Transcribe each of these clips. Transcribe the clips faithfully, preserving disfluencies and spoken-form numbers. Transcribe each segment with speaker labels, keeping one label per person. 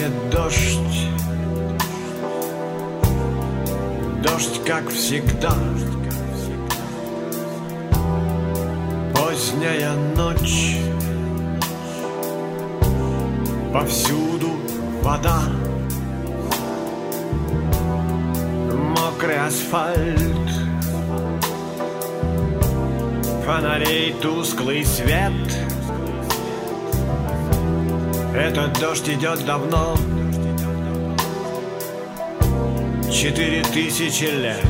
Speaker 1: Настанет дождь, дождь, как всегда. Поздняя ночь, повсюду вода, мокрый асфальт, фонарей тусклый свет. Этот дождь идет давно, четыре тысячи лет.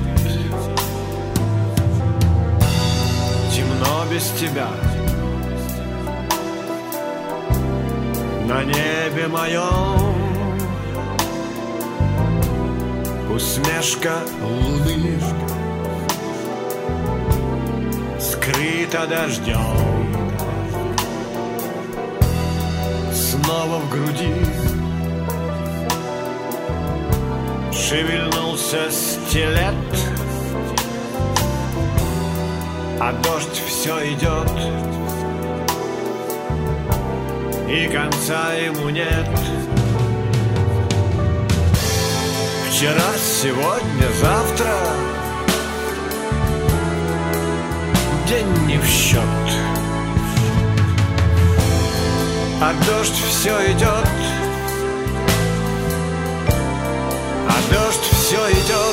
Speaker 1: Темно без тебя, на небе моем усмешка луны скрыта дождем. Снова в груди шевельнулся стилет, а дождь все идет, и конца ему нет. Вчера, сегодня, завтра день не в счет, а дождь все идет, а дождь все идет.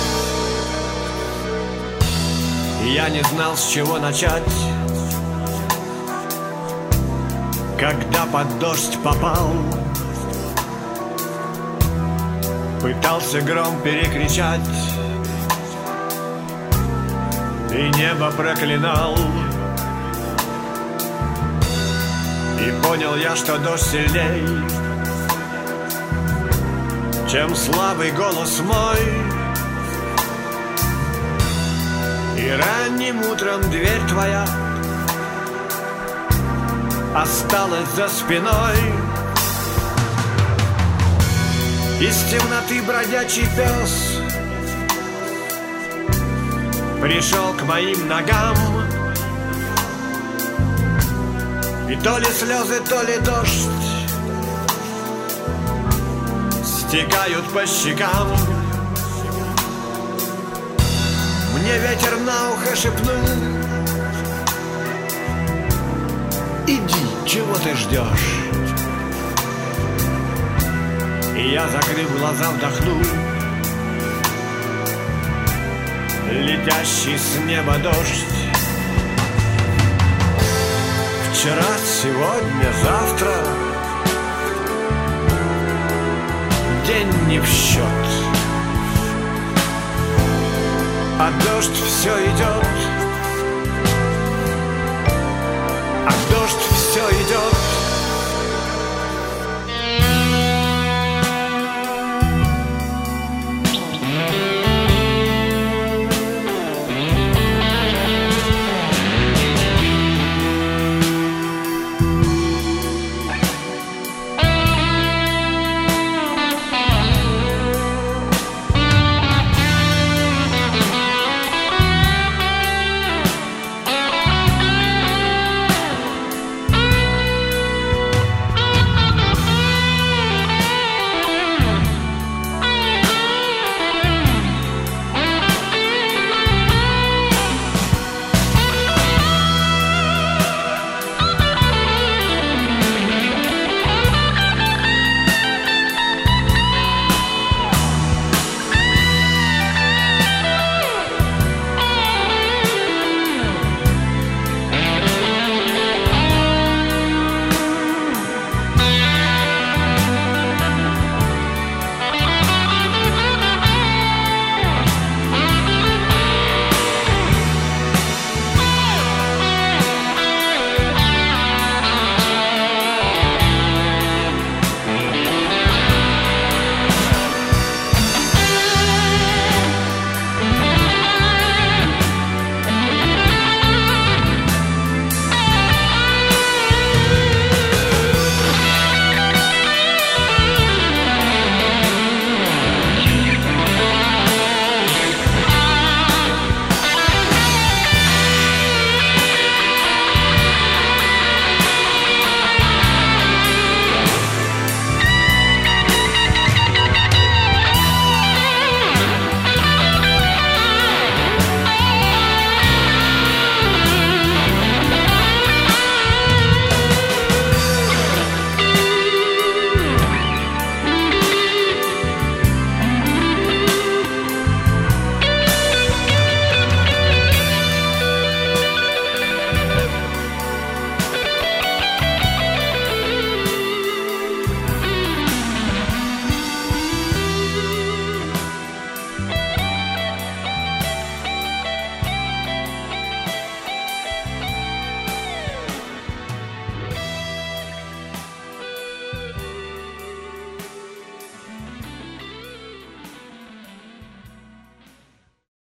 Speaker 1: Я не знал, с чего начать, когда под дождь попал. Пытался гром перекричать и небо проклинал. И понял я, что дождь сильней, чем слабый голос мой. И ранним утром дверь твоя осталась за спиной. Из темноты бродячий пес пришел к моим ногам. И то ли слезы, то ли дождь стекают по щекам. Мне ветер на ухо шепнул: иди, чего ты ждешь? И я, закрыв глаза, вдохнул летящий с неба дождь. Вчера, сегодня, завтра день не в счет, а дождь все идет,